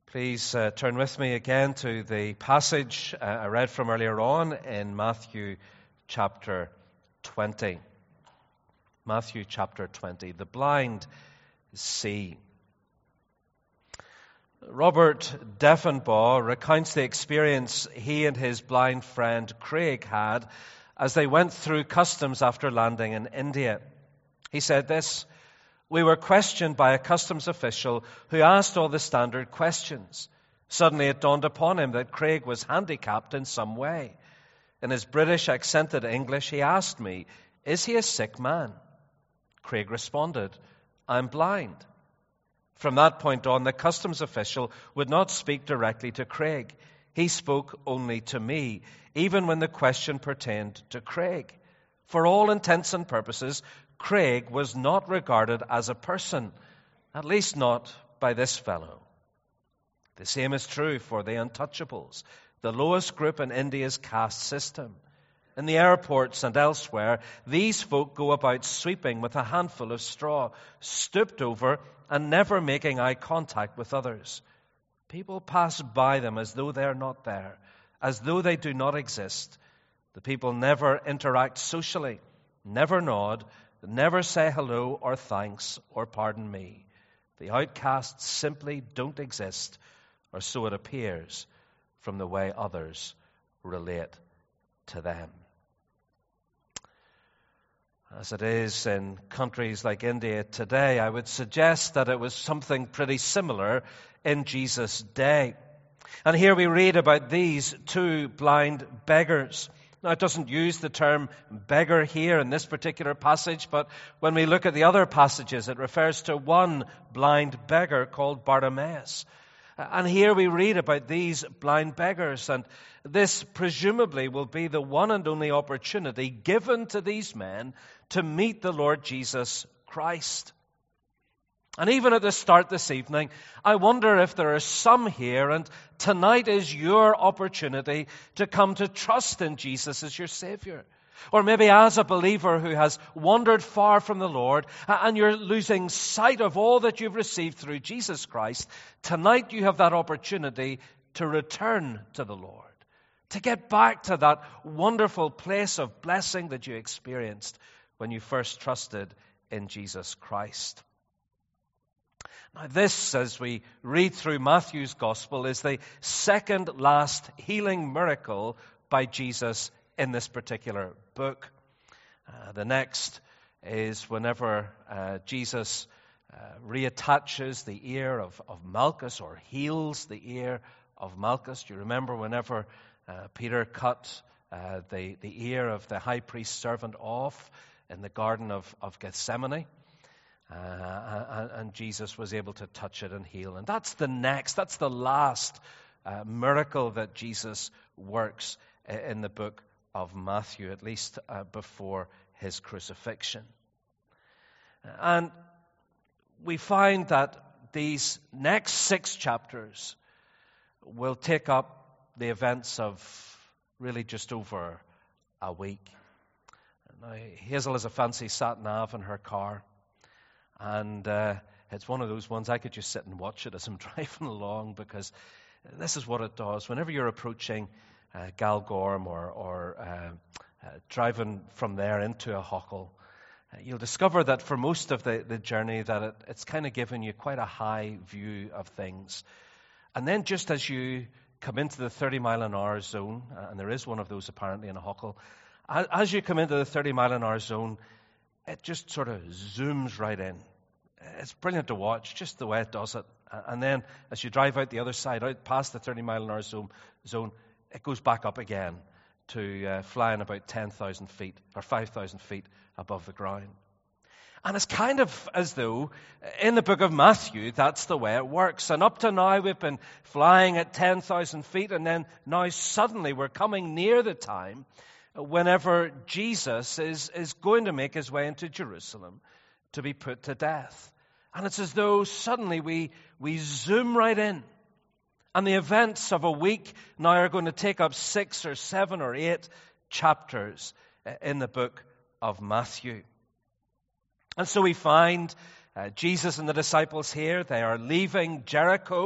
Please turn with me again to the passage I read from earlier on in Matthew chapter 20. Matthew chapter 20, the blind see. Robert Deffenbaugh recounts the experience he and his blind friend Craig had as they went through customs after landing in India. He said this: "We were questioned by a customs official who asked all the standard questions. Suddenly it dawned upon him that Craig was handicapped in some way. In his British accented English, he asked me, 'Is he a sick man?' Craig responded, 'I'm blind.' From that point on, the customs official would not speak directly to Craig. He spoke only to me, even when the question pertained to Craig. For all intents and purposes, Craig was not regarded as a person, at least not by this fellow. The same is true for the untouchables, the lowest group in India's caste system. In the airports and elsewhere, these folk go about sweeping with a handful of straw, stooped over and never making eye contact with others. People pass by them as though they're not there, as though they do not exist. The people never interact socially, never nod, never say hello or thanks or pardon me. The outcasts simply don't exist, or so it appears from the way others relate to them." As it is in countries like India today, I would suggest that it was something pretty similar in Jesus' day. And here we read about these two blind beggars. Now, it doesn't use the term beggar here in this particular passage, but when we look at the other passages, it refers to one blind beggar called Bartimaeus. And here we read about these blind beggars, and this presumably will be the one and only opportunity given to these men to meet the Lord Jesus Christ. And even at the start this evening, I wonder if there are some here, and tonight is your opportunity to come to trust in Jesus as your Savior. Or maybe as a believer who has wandered far from the Lord and you're losing sight of all that you've received through Jesus Christ, tonight you have that opportunity to return to the Lord, to get back to that wonderful place of blessing that you experienced when you first trusted in Jesus Christ. Now this, as we read through Matthew's Gospel, is the second last healing miracle by Jesus in this particular book. The next is whenever Jesus reattaches the ear of Malchus, or heals the ear of Malchus. Do you remember whenever Peter cut the ear of the high priest's servant off in the Garden of Gethsemane? And Jesus was able to touch it and heal. And that's the last miracle that Jesus works in the book of Matthew, at least before his crucifixion. And we find that these next 6 chapters will take up the events of really just over a week. Now, Hazel has a fancy sat-nav in her car, and it's one of those ones I could just sit and watch it as I'm driving along, because this is what it does. Whenever you're approaching Galgorm or driving from there into a Hochel, you'll discover that for most of the journey that it's kind of giving you quite a high view of things. And then just as you come into the 30-mile-an-hour zone, and there is one of those apparently in a Hochel, as you come into the 30-mile-an-hour zone, it just sort of zooms right in. It's brilliant to watch, just the way it does it. And then as you drive out the other side, out past the 30-mile-an-hour zone, it goes back up again to flying about 10,000 feet or 5,000 feet above the ground. And it's kind of as though in the book of Matthew, that's the way it works. And up to now, we've been flying at 10,000 feet, and then now suddenly we're coming near the time whenever Jesus is going to make his way into Jerusalem to be put to death. And it's as though suddenly we zoom right in. And the events of a week now are going to take up 6 or 7 or 8 chapters in the book of Matthew. And so we find Jesus and the disciples here. They are leaving Jericho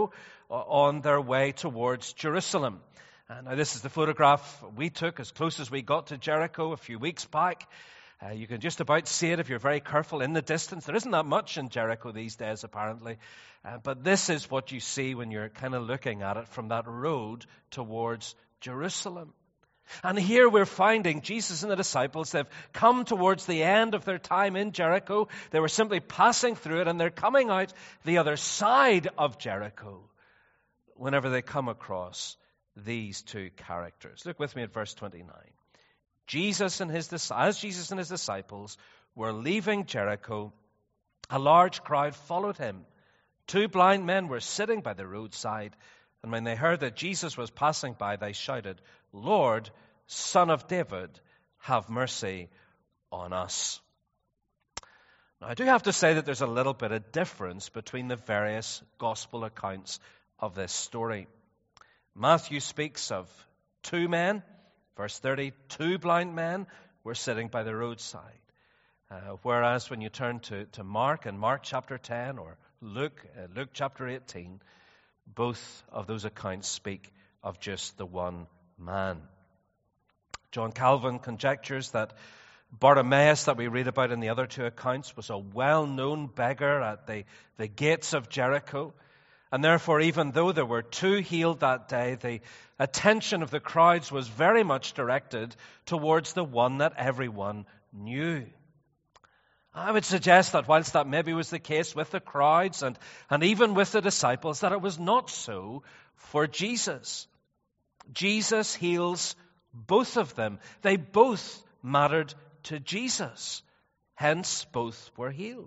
on their way towards Jerusalem. Now, this is the photograph we took as close as we got to Jericho a few weeks back. You can just about see it if you're very careful in the distance. There isn't that much in Jericho these days, apparently. But this is what you see when you're kind of looking at it from that road towards Jerusalem. And here we're finding Jesus and the disciples, they've come towards the end of their time in Jericho. They were simply passing through it, and they're coming out the other side of Jericho whenever they come across these two characters. Look with me at verse 29. As Jesus and his disciples were leaving Jericho, a large crowd followed him. 2 blind men were sitting by the roadside, and when they heard that Jesus was passing by, they shouted, "Lord, Son of David, have mercy on us." Now, I do have to say that there's a little bit of difference between the various gospel accounts of this story. Matthew speaks of 2 men. Verse 30, 2 blind men were sitting by the roadside. Whereas when you turn to Mark, in Mark chapter 10, or Luke chapter 18, both of those accounts speak of just the one man. John Calvin conjectures that Bartimaeus, that we read about in the other 2 accounts, was a well-known beggar at the gates of Jericho. And therefore, even though there were 2 healed that day, the attention of the crowds was very much directed towards the one that everyone knew. I would suggest that whilst that maybe was the case with the crowds and even with the disciples, that it was not so for Jesus. Jesus heals both of them. They both mattered to Jesus. Hence, both were healed.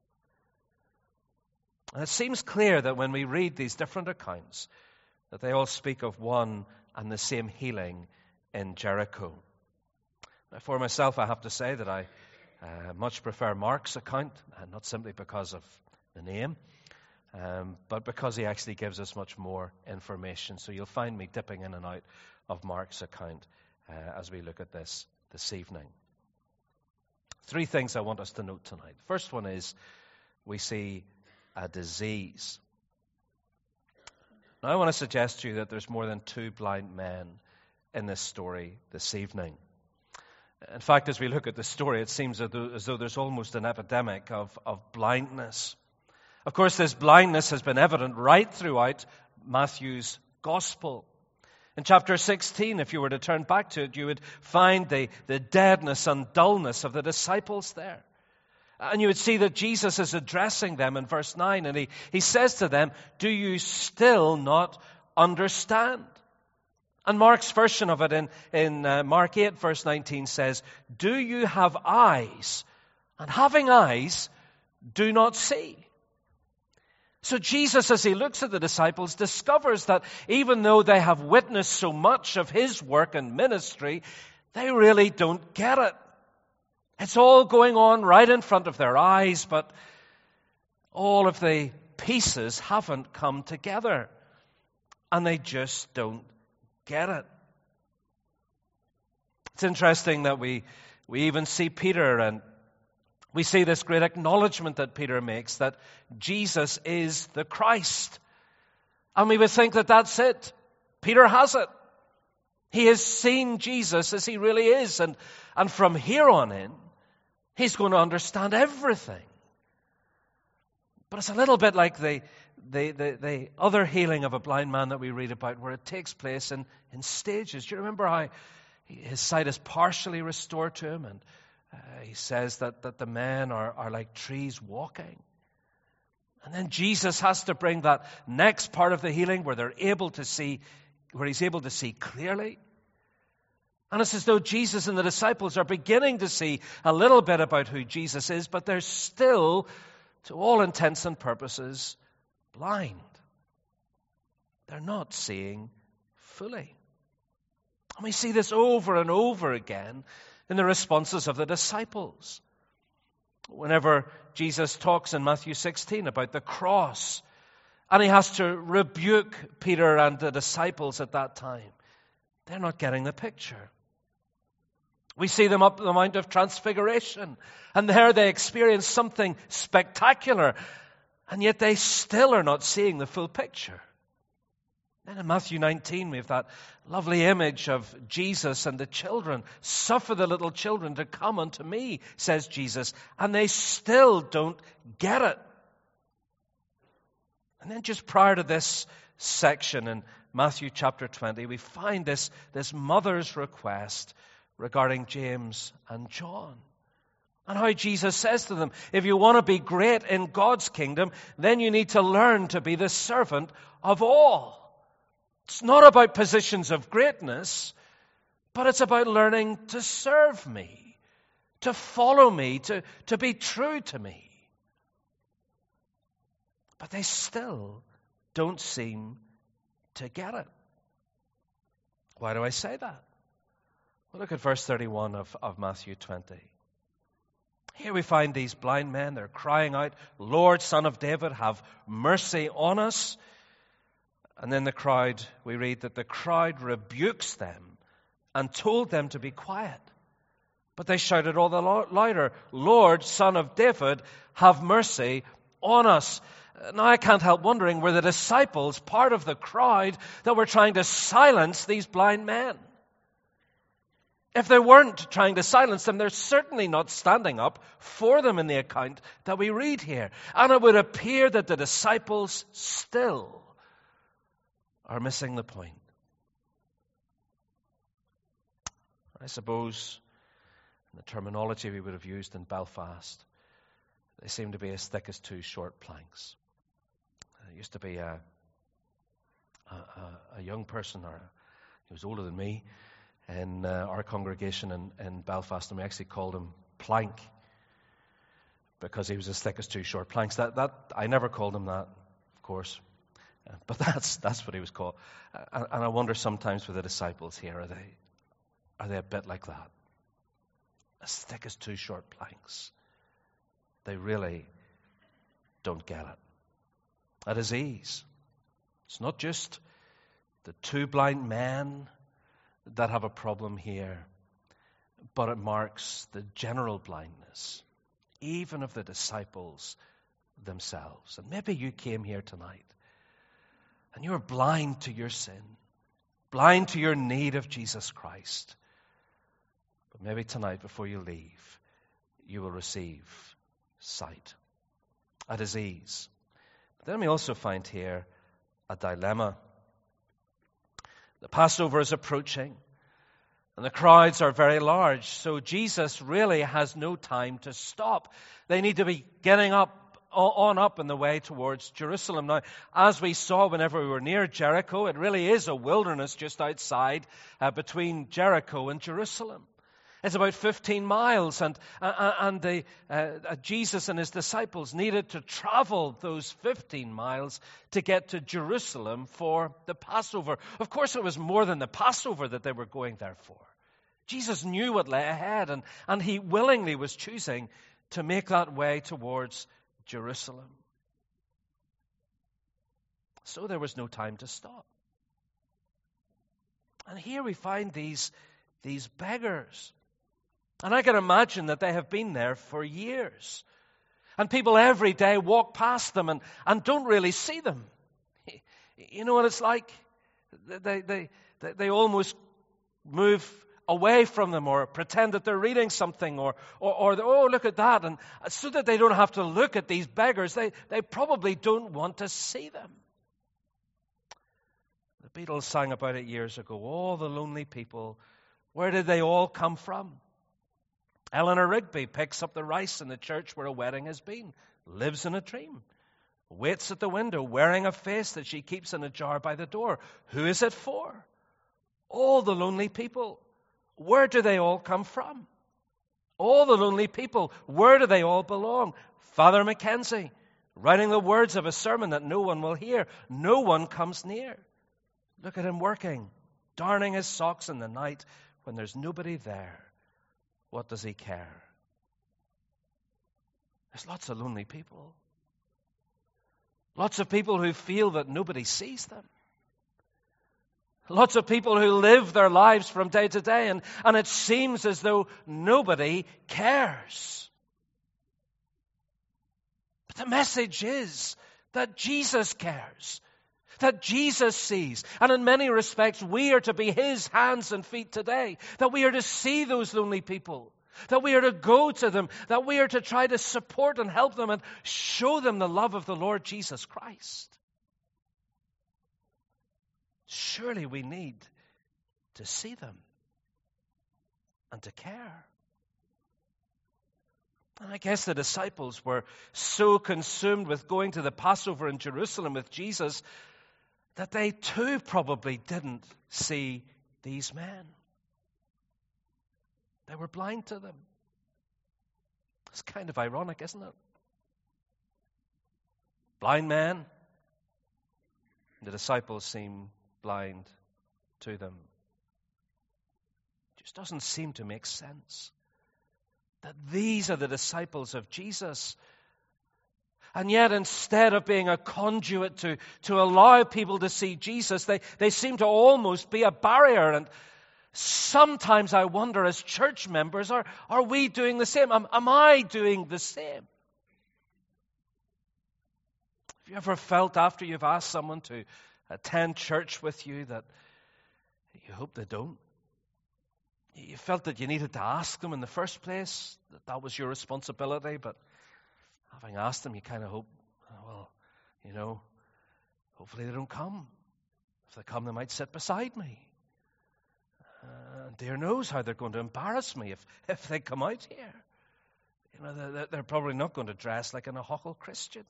And it seems clear that when we read these different accounts, that they all speak of one and the same healing in Jericho. Now, for myself, I have to say that I much prefer Mark's account, not simply because of the name, but because he actually gives us much more information. So you'll find me dipping in and out of Mark's account as we look at this evening. 3 things I want us to note tonight. The first one is we see a disease. Now I want to suggest to you that there's more than 2 blind men in this story this evening. In fact, as we look at the story, it seems as though there's almost an epidemic of blindness. Of course, this blindness has been evident right throughout Matthew's gospel. In chapter 16, if you were to turn back to it, you would find the deadness and dullness of the disciples there. And you would see that Jesus is addressing them in verse 9, and he says to them, "Do you still not understand?" And Mark's version of it in Mark 8, verse 19 says, "Do you have eyes? And having eyes, do not see." So Jesus, as he looks at the disciples, discovers that even though they have witnessed so much of his work and ministry, they really don't get it. It's all going on right in front of their eyes, but all of the pieces haven't come together. And they just don't get it. It's interesting that we even see Peter, and we see this great acknowledgement that Peter makes that Jesus is the Christ. And we would think that that's it. Peter has it. He has seen Jesus as he really is. And from here on in, he's going to understand everything. But it's a little bit like the other healing of a blind man that we read about, where it takes place in stages. Do you remember how his sight is partially restored to him? And he says that the men are like trees walking. And then Jesus has to bring that next part of the healing where they're able to see, where he's able to see clearly. And it's as though Jesus and the disciples are beginning to see a little bit about who Jesus is, but they're still, to all intents and purposes, blind. They're not seeing fully. And we see this over and over again in the responses of the disciples. Whenever Jesus talks in Matthew 16 about the cross, and he has to rebuke Peter and the disciples at that time, they're not getting the picture. We see them up the Mount of Transfiguration, and there they experience something spectacular, and yet they still are not seeing the full picture. Then in Matthew 19, we have that lovely image of Jesus and the children. Suffer the little children to come unto me, says Jesus, and they still don't get it. And then just prior to this section in Matthew chapter 20, we find this mother's request regarding James and John. And how Jesus says to them, if you want to be great in God's kingdom, then you need to learn to be the servant of all. It's not about positions of greatness, but it's about learning to serve me, to follow me, to be true to me. But they still don't seem to get it. Why do I say that? Well, look at verse 31 of Matthew 20. Here we find these blind men. They're crying out, Lord, Son of David, have mercy on us. And then we read that the crowd rebukes them and told them to be quiet. But they shouted all the louder, Lord, Son of David, have mercy on us. Now I can't help wondering, were the disciples part of the crowd that were trying to silence these blind men? If they weren't trying to silence them, they're certainly not standing up for them in the account that we read here. And it would appear that the disciples still are missing the point. I suppose, in the terminology we would have used in Belfast, they seem to be as thick as two short planks. There used to be a young person, he was older than me, in our congregation in Belfast, and we actually called him Plank because he was as thick as two short planks. That I never called him that, of course, but that's what he was called. And I wonder sometimes with the disciples here, are they a bit like that, as thick as two short planks? They really don't get it. At his ease. It's not just the two blind men that have a problem here, but it marks the general blindness, even of the disciples themselves. And maybe you came here tonight and you're blind to your sin, blind to your need of Jesus Christ. But maybe tonight, before you leave, you will receive sight at his ease. But then we also find here a dilemma. The Passover is approaching, and the crowds are very large, so Jesus really has no time to stop. They need to be getting up in the way towards Jerusalem. Now, as we saw whenever we were near Jericho, it really is a wilderness just outside between Jericho and Jerusalem. It's about 15 miles, and Jesus and his disciples needed to travel those 15 miles to get to Jerusalem for the Passover. Of course, it was more than the Passover that they were going there for. Jesus knew what lay ahead, and he willingly was choosing to make that way towards Jerusalem. So there was no time to stop. And here we find these beggars. And I can imagine that they have been there for years. And people every day walk past them and don't really see them. You know what it's like? They almost move away from them or pretend that they're reading something or oh, look at that. And so that they don't have to look at these beggars, they probably don't want to see them. The Beatles sang about it years ago. All the lonely people, where did they all come from? Eleanor Rigby picks up the rice in the church where a wedding has been, lives in a dream, waits at the window wearing a face that she keeps in a jar by the door. Who is it for? All the lonely people. Where do they all come from? All the lonely people. Where do they all belong? Father Mackenzie, writing the words of a sermon that no one will hear. No one comes near. Look at him working, darning his socks in the night when there's nobody there. What does he care? There's lots of lonely people. Lots of people who feel that nobody sees them. Lots of people who live their lives from day to day, and it seems as though nobody cares. But the message is that Jesus cares. that Jesus sees. And in many respects, we are to be his hands and feet today. That we are to see those lonely people. That we are to go to them. That we are to try to support and help them and show them the love of the Lord Jesus Christ. Surely we need to see them and to care. And I guess the disciples were so consumed with going to the Passover in Jerusalem with Jesus that they too probably didn't see these men. They were blind to them. It's kind of ironic, isn't it? Blind men. The disciples seem blind to them. It just doesn't seem to make sense that these are the disciples of Jesus. And yet instead of being a conduit to allow people to see Jesus, they seem to almost be a barrier. And sometimes I wonder, as church members, are we doing the same? Am I doing the same? Have you ever felt after you've asked someone to attend church with you that you hope they don't? You felt that you needed to ask them in the first place, that was your responsibility, but having asked them, you kind of hope, hopefully they don't come. If they come, they might sit beside me. And dear knows how they're going to embarrass me if they come out here. They're probably not going to dress like an Ahuckle Christian.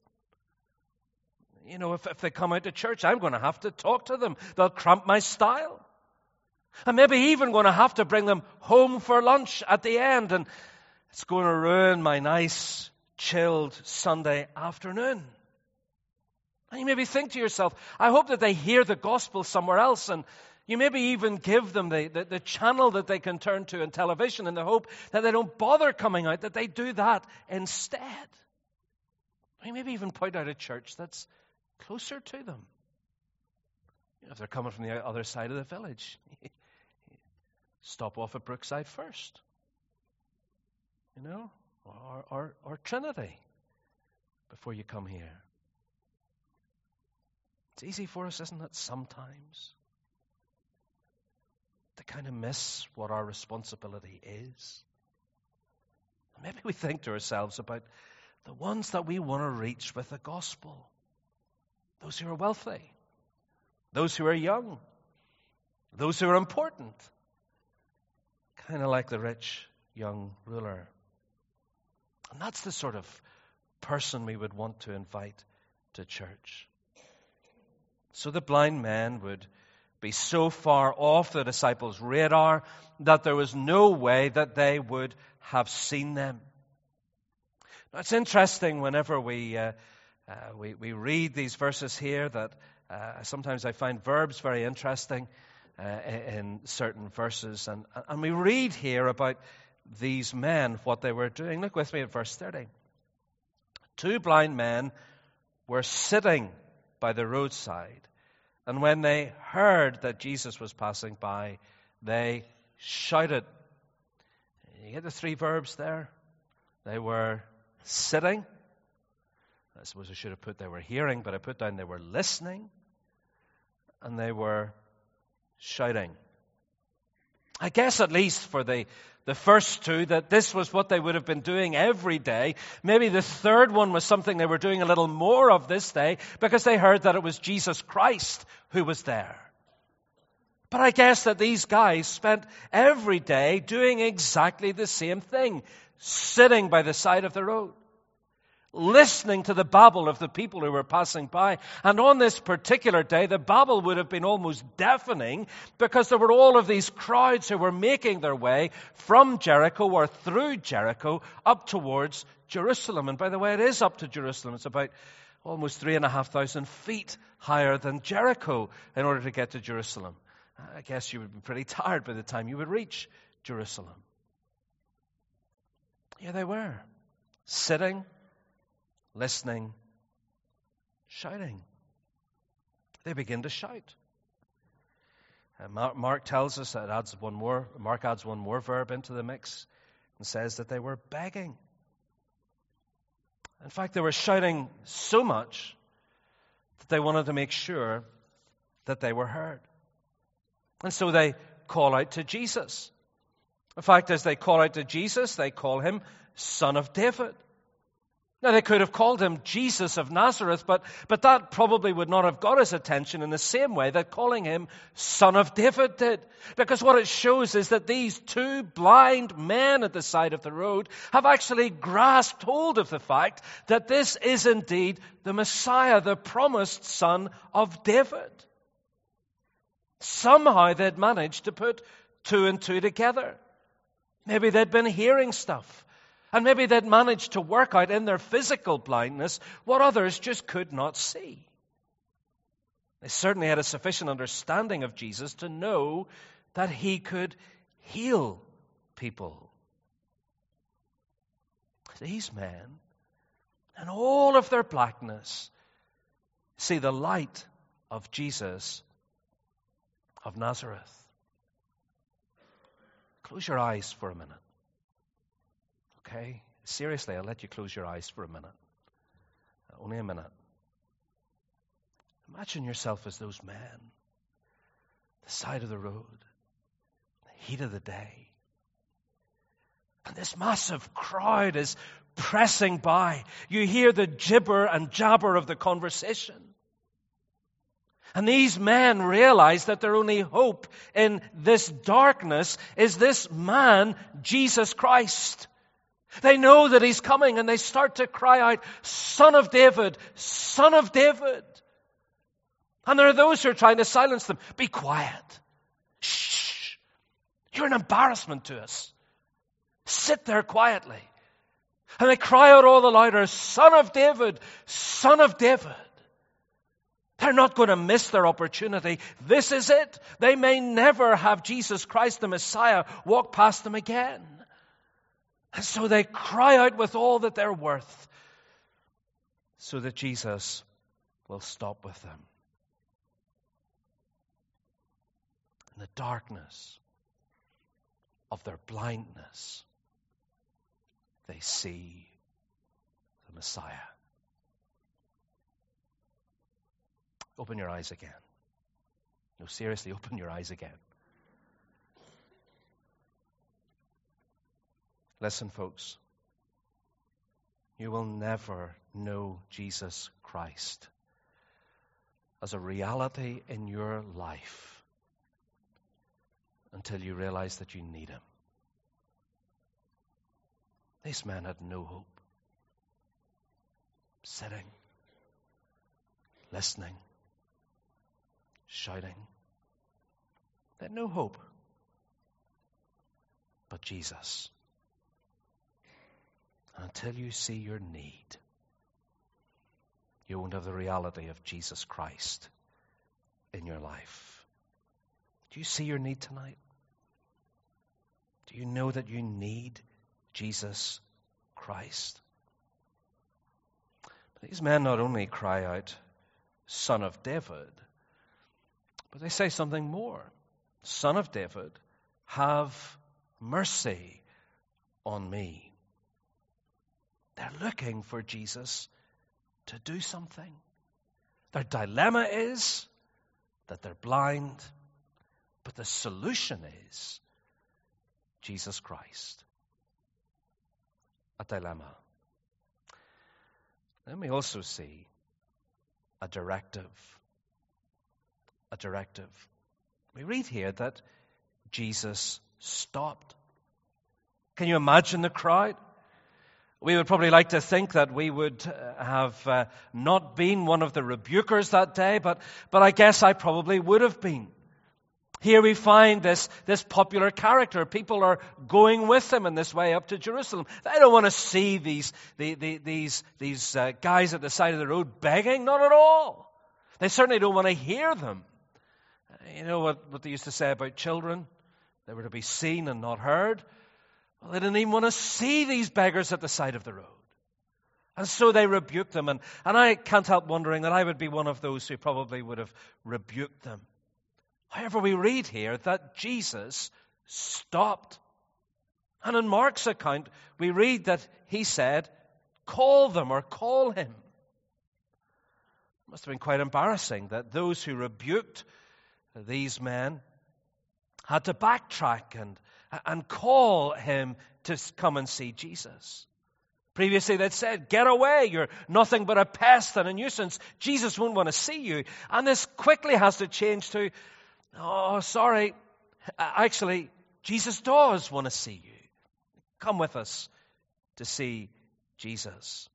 If they come out to church, I'm going to have to talk to them. They'll cramp my style. I'm maybe even going to have to bring them home for lunch at the end, and it's going to ruin my nice, chilled Sunday afternoon. And you maybe think to yourself, I hope that they hear the gospel somewhere else, and you maybe even give them the channel that they can turn to in television in the hope that they don't bother coming out, that they do that instead. Or you maybe even point out a church that's closer to them. If they're coming from the other side of the village, stop off at Brookside first. Or Trinity before you come here. It's easy for us, isn't it, sometimes, to kind of miss what our responsibility is. Maybe we think to ourselves about the ones that we want to reach with the gospel. Those who are wealthy. Those who are young. Those who are important. Kind of like the rich young ruler. And that's the sort of person we would want to invite to church. So the blind men would be so far off the disciples' radar that there was no way that they would have seen them. Now, it's interesting whenever we read these verses here that sometimes I find verbs very interesting in certain verses. And we read here about these men, what they were doing. Look with me at verse 30. 2 blind men were sitting by the roadside. And when they heard that Jesus was passing by, they shouted. You get the 3 verbs there? They were sitting. I suppose I should have put they were hearing, but I put down they were listening. And they were shouting. I guess at least for the first 2 that this was what they would have been doing every day. Maybe the third one was something they were doing a little more of this day because they heard that it was Jesus Christ who was there. But I guess that these guys spent every day doing exactly the same thing, sitting by the side of the road, listening to the babble of the people who were passing by. And on this particular day, the babble would have been almost deafening because there were all of these crowds who were making their way from Jericho or through Jericho up towards Jerusalem. And by the way, it is up to Jerusalem. It's about almost 3,500 feet higher than Jericho in order to get to Jerusalem. I guess you would be pretty tired by the time you would reach Jerusalem. Here they were, sitting, listening, shouting. They begin to shout. Mark tells us that Mark adds one more verb into the mix and says that they were begging. In fact, they were shouting so much that they wanted to make sure that they were heard. And so they call out to Jesus. In fact, as they call out to Jesus, they call him Son of David. Now, they could have called him Jesus of Nazareth, but that probably would not have got his attention in the same way that calling him Son of David did. Because what it shows is that these two blind men at the side of the road have actually grasped hold of the fact that this is indeed the Messiah, the promised Son of David. Somehow they'd managed to put two and two together. Maybe they'd been hearing stuff. And maybe they'd managed to work out in their physical blindness what others just could not see. They certainly had a sufficient understanding of Jesus to know that he could heal people. These men, in all of their blackness, see the light of Jesus of Nazareth. Close your eyes for a minute. Okay? Seriously, I'll let you close your eyes for a minute. Only a minute. Imagine yourself as those men. The side of the road. The heat of the day. And this massive crowd is pressing by. You hear the gibber and jabber of the conversation. And these men realize that their only hope in this darkness is this man, Jesus Christ. They know that he's coming and they start to cry out, Son of David, Son of David. And there are those who are trying to silence them. Be quiet. Shh. You're an embarrassment to us. Sit there quietly. And they cry out all the louder, Son of David, Son of David. They're not going to miss their opportunity. This is it. They may never have Jesus Christ the Messiah walk past them again. And so they cry out with all that they're worth so that Jesus will stop with them. In the darkness of their blindness, they see the Messiah. Open your eyes again. No, seriously, open your eyes again. Listen, folks. You will never know Jesus Christ as a reality in your life until you realize that you need him. These men had no hope. Sitting, listening, shouting. They had no hope but Jesus. Until you see your need, you won't have the reality of Jesus Christ in your life. Do you see your need tonight? Do you know that you need Jesus Christ? These men not only cry out, Son of David, but they say something more. Son of David, have mercy on me. They're looking for Jesus to do something. Their dilemma is that they're blind, but the solution is Jesus Christ. A dilemma. Then we also see a directive. A directive. We read here that Jesus stopped. Can you imagine the crowd? We would probably like to think that we would have not been one of the rebukers that day, but I guess I probably would have been. Here we find this popular character. People are going with him in this way up to Jerusalem. They don't want to see these guys at the side of the road begging, not at all. They certainly don't want to hear them. You know what they used to say about children? They were to be seen and not heard. Well, they didn't even want to see these beggars at the side of the road. And so they rebuked them. And I can't help wondering that I would be one of those who probably would have rebuked them. However, we read here that Jesus stopped. And in Mark's account, we read that he said, call them or call him. Must have been quite embarrassing that those who rebuked these men had to backtrack and call him to come and see Jesus. Previously they'd said, get away, you're nothing but a pest and a nuisance. Jesus won't want to see you. And this quickly has to change to, oh, sorry, actually, Jesus does want to see you. Come with us to see Jesus.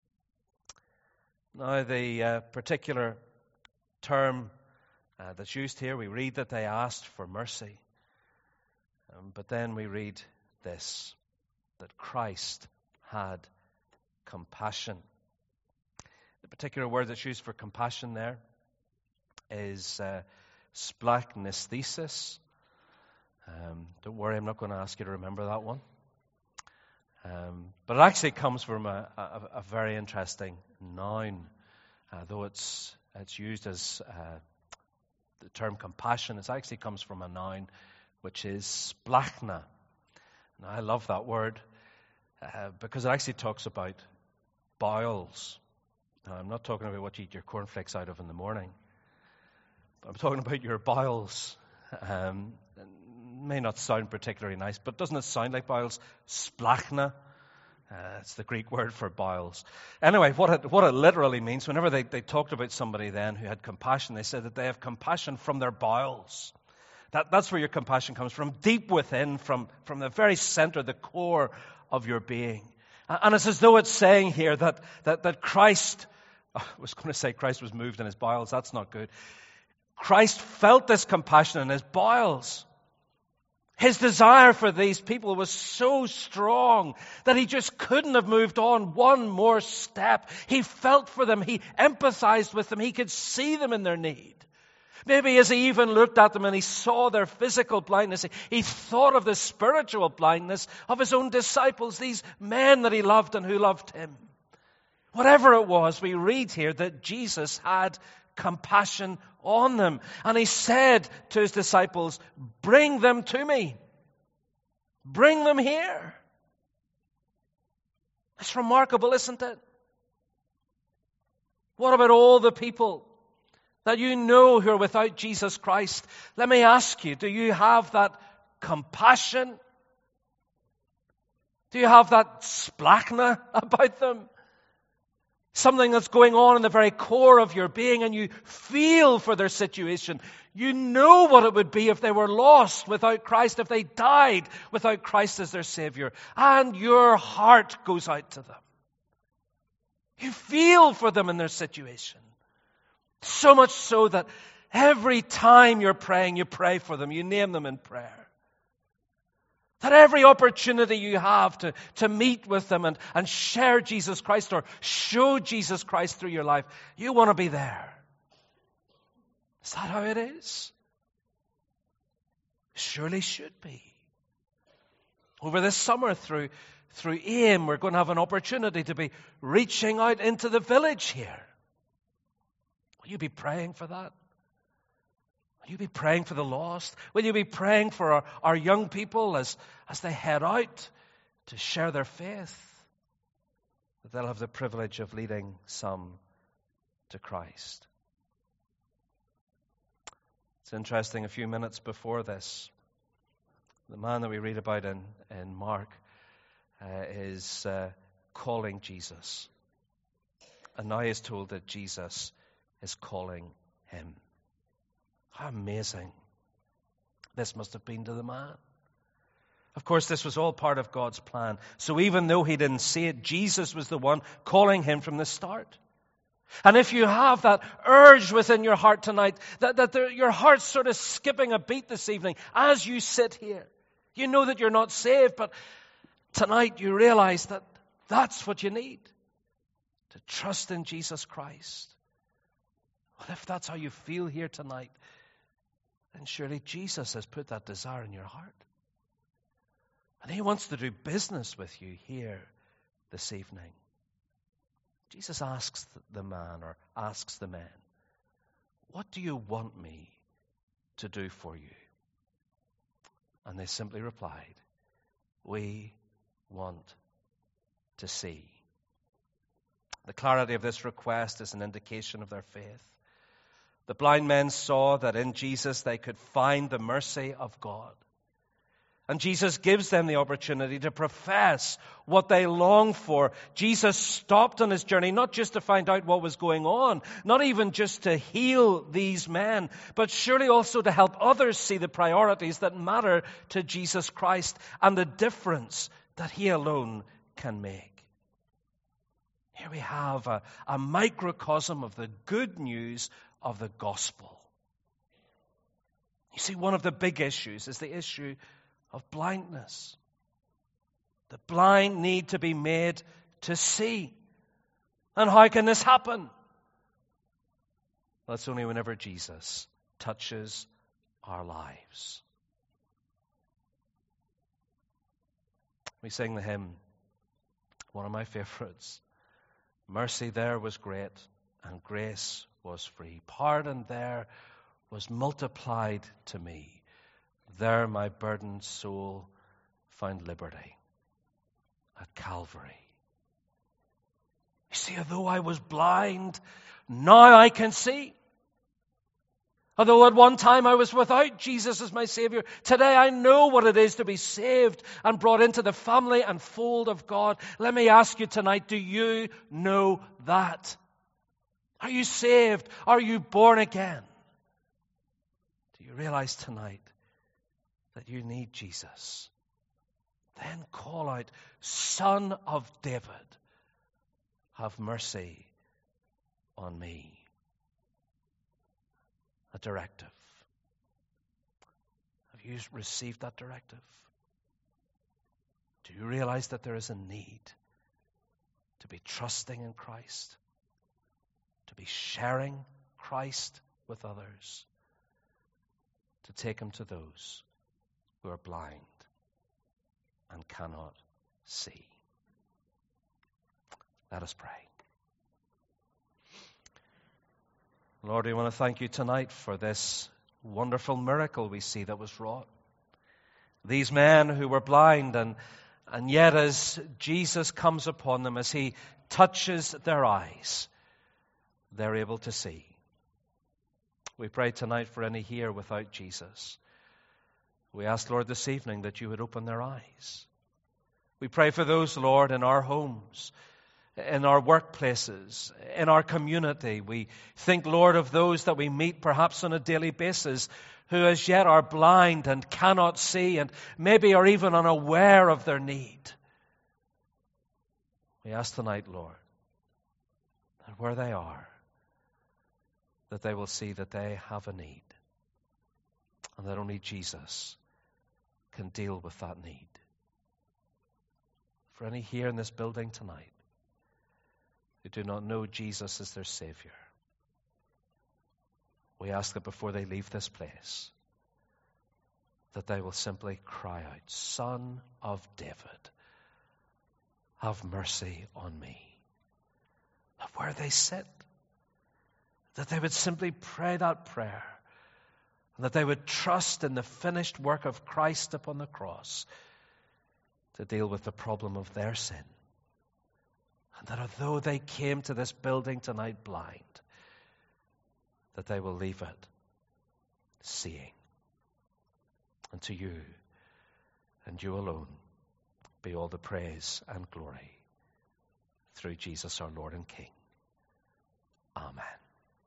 Now, the particular term that's used here, we read that they asked for mercy. But then we read this, that Christ had compassion. The particular word that's used for compassion there is splachnisthesis. Don't worry, I'm not going to ask you to remember that one. But it actually comes from a very interesting noun, though it's used as the term compassion. It actually comes from a noun which is splachna. Now, I love that word because it actually talks about bowels. Now, I'm not talking about what you eat your cornflakes out of in the morning. But I'm talking about your bowels. It may not sound particularly nice, but doesn't it sound like bowels? Splachna. It's the Greek word for bowels. Anyway, what it literally means, whenever they talked about somebody then who had compassion, they said that they have compassion from their bowels. That's where your compassion comes from, deep within, from the very center, the core of your being. And it's as though it's saying here that Christ, I was going to say Christ was moved in his bowels. That's not good. Christ felt this compassion in his bowels. His desire for these people was so strong that he just couldn't have moved on one more step. He felt for them. He empathized with them. He could see them in their need. Maybe as he even looked at them and he saw their physical blindness, he thought of the spiritual blindness of his own disciples, these men that he loved and who loved him. Whatever it was, we read here that Jesus had compassion on them. And he said to his disciples, bring them to me. Bring them here. That's remarkable, isn't it? What about all the people that you know who are without Jesus Christ? Let me ask you, do you have that compassion? Do you have that splachna about them? Something that's going on in the very core of your being, and you feel for their situation. You know what it would be if they were lost without Christ, if they died without Christ as their Savior. And your heart goes out to them. You feel for them in their situation. So much so that every time you're praying, you pray for them. You name them in prayer. That every opportunity you have to meet with them and share Jesus Christ or show Jesus Christ through your life, you want to be there. Is that how it is? Surely should be. Over this summer through AIM, we're going to have an opportunity to be reaching out into the village here. Will you be praying for that? Will you be praying for the lost? Will you be praying for our young people as they head out to share their faith? That they'll have the privilege of leading some to Christ. It's interesting, a few minutes before this, the man that we read about in Mark is calling Jesus. And now he is told that Jesus is calling him. How amazing this must have been to the man. Of course, this was all part of God's plan. So even though he didn't see it, Jesus was the one calling him from the start. And if you have that urge within your heart tonight, your heart's sort of skipping a beat this evening as you sit here. You know that you're not saved, but tonight you realize that that's what you need. To trust in Jesus Christ. Well, if that's how you feel here tonight, then surely Jesus has put that desire in your heart. And he wants to do business with you here this evening. Jesus asks the man, or asks the men, what do you want me to do for you? And they simply replied, we want to see. The clarity of this request is an indication of their faith. The blind men saw that in Jesus they could find the mercy of God. And Jesus gives them the opportunity to profess what they long for. Jesus stopped on his journey not just to find out what was going on, not even just to heal these men, but surely also to help others see the priorities that matter to Jesus Christ and the difference that he alone can make. Here we have a microcosm of the good news of the gospel. You see, one of the big issues is the issue of blindness. The blind need to be made to see. And how can this happen? Well, it's only whenever Jesus touches our lives. We sing the hymn, one of my favorites. Mercy there was great, and grace was free. Pardon there was multiplied to me. There my burdened soul found liberty at Calvary. You see, although I was blind, now I can see. Although at one time I was without Jesus as my Savior, today I know what it is to be saved and brought into the family and fold of God. Let me ask you tonight, do you know that? Are you saved? Are you born again? Do you realize tonight that you need Jesus? Then call out, Son of David, have mercy on me. A directive. Have you received that directive? Do you realize that there is a need to be trusting in Christ, to be sharing Christ with others, to take him to those who are blind and cannot see? Let us pray. Lord, we want to thank you tonight for this wonderful miracle we see that was wrought. These men who were blind, and yet as Jesus comes upon them, as he touches their eyes, they're able to see. We pray tonight for any here without Jesus. We ask, Lord, this evening that you would open their eyes. We pray for those, Lord, in our homes, in our workplaces, in our community. We think, Lord, of those that we meet perhaps on a daily basis who as yet are blind and cannot see and maybe are even unaware of their need. We ask tonight, Lord, that where they are, that they will see that they have a need and that only Jesus can deal with that need. For any here in this building tonight who do not know Jesus as their Savior, we ask that before they leave this place, that they will simply cry out, Son of David, have mercy on me. That where they sit, that they would simply pray that prayer, and that they would trust in the finished work of Christ upon the cross to deal with the problem of their sin. And that although they came to this building tonight blind, that they will leave it seeing. And to you, and you alone, be all the praise and glory through Jesus our Lord and King. Amen.